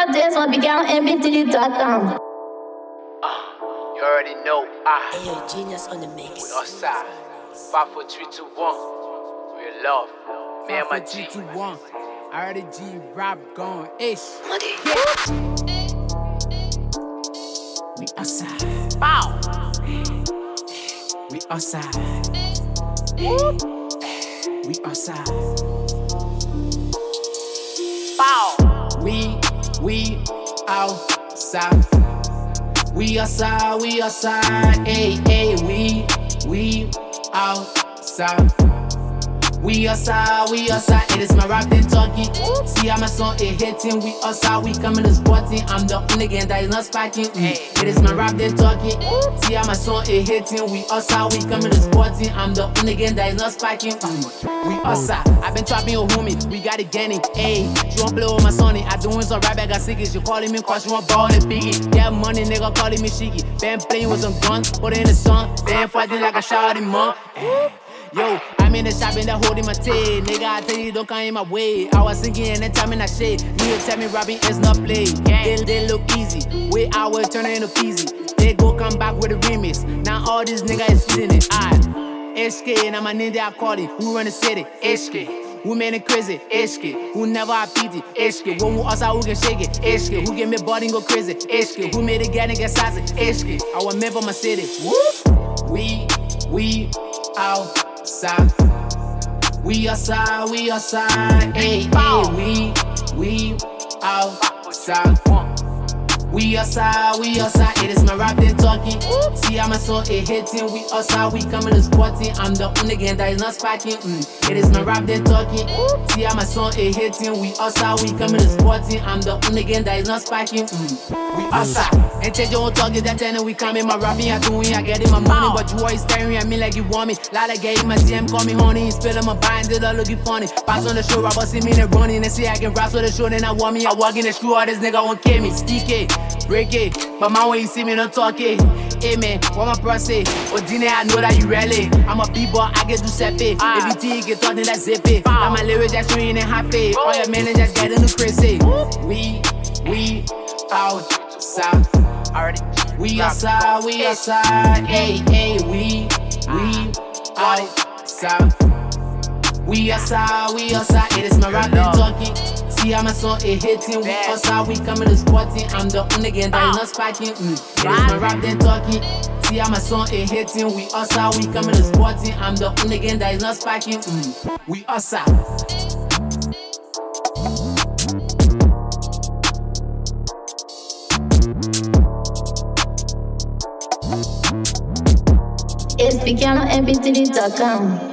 dance on BigGalMBT.com. You already know. Hey, yo, Genius on the mix. We outside. 5, 4, 3, 2, 1. Real love. Me and my G. 2, 1. I heard a G rap going ish. We outside. Bow. We outside. We outside. Bow. We outside. We outside, we outside, hey, hey, we outside. We outside, we outside, it is my rap then talking. See how my song it hitting, we outside, we coming to sporting. I'm the only game that is not spiking. It is my rap then talking. See how my song it hitting, we outside, we coming to sporting. I'm the only game that is not spiking. We outside, I've been trapping your homie, we got it getting. Hey, she want play with my sonny, I doing some rap, I got sick. She calling me cause she want ball and biggie. Get money, nigga calling me shiggy. Been playing with some guns, put in the sun. Been fighting like a shouting mom. Yo, I'm in the shop and they're holding my tail. Nigga, I tell you, don't come in my way. I was singing and then time in that shit. You tell me rapping is not play. They look easy. Wait, I will turn it into peasy. They go come back with a remix. Now all these niggas is feeling it. HK, and I'm a ninja, I call it. Who run the city? HK. Who made it crazy? HK. Who never have pity? HK. When we outside, who can shake it? HK. Who get me body and go crazy? HK. Who made it get and get sassy? HK. I was made for my city. Woo! We outside. We outside, we outside, hey, hey, we outside. We outside, it is my rap then talking. See how my song it hitting, we outside, we coming to sporting. I'm the only game that is not spiking. It is my rap then talking. See how my song it hitting, we outside, we coming to sporting. I'm the only game that is not spiking. We outside, and change your own target, that time we coming. My rapping, I doing, I getting my money, but you always staring at me like you want me. Lala gave my DM, call me honey, and spilling my bind, did I looking funny. Pass on the show, rapper see me, they running, and see I can rap on the show, then I want me. I walk in the screw, all this nigga won't kill me. Stick it. Break it, but man when you see me don't talk it. Hey man, what my bro say? Odine, I know that you rally. I'm a b-boy, I get to sepe. Everything get talking that zip it. I'm a lyric just showing it happy. All your men just getting the crazy. We outside. We outside, we outside. Hey, hey, we outside. We outside, we outside. It is my rap then talking. See how my song it hitting, we outside, we coming to sporting. I'm the only game that is not spiking. It is my rap then talking. See how my song it hitting, we outside, we coming to sporting. I'm the only game that is not spiking. We outside. It's BigGalMBT.com.